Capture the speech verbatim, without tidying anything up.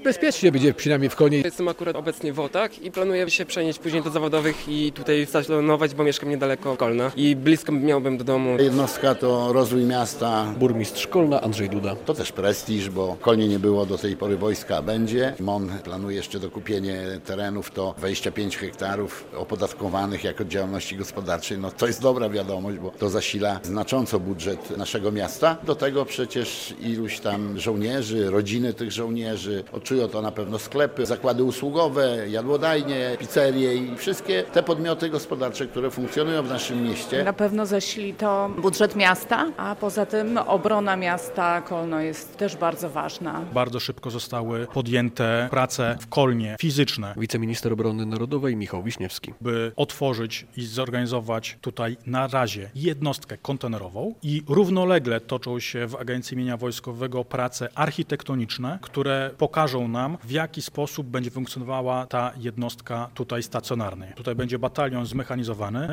Bezpiecznie będzie przynajmniej w Kolnie. Jestem akurat obecnie w Wotach i planuję się przenieść później do zawodowych i tutaj stacjonować, bo mieszkam niedaleko Kolna i blisko miałbym do domu. Jednostka to rozwój miasta. Burmistrz Kolna Andrzej Duda. To też prestiż, bo Kolnie nie było do tej pory wojska, a będzie. M O N planuje jeszcze dokupienie terenów, to dwadzieścia pięć hektarów opodatkowanych jako działalności gospodarczej. No to jest dobra wiadomość, bo to zasila znacząco budżet naszego miasta. Do tego przecież iluś tam żołnierzy, rodziny tych żołnierzy, odczują to na pewno sklepy, zakłady usługowe, jadłodajnie, pizzerie i wszystkie te podmioty gospodarcze, które funkcjonują w naszym mieście. Na pewno zasili to budżet miasta, a poza tym obrona miasta Kolno jest też bardzo ważna. Bardzo szybko zostały podjęte prace w Kolnie fizyczne, Wiceminister Obrony Narodowej Michał Wiśniewski. by otworzyć i zorganizować tutaj na razie jednostkę kontenerową i równolegle toczą się w Agencji Mienia Wojskowego prace architektoniczne, które pokażą nam, w jaki sposób będzie funkcjonowała ta jednostka tutaj stacjonarna. Tutaj będzie batalion zmechanizowany.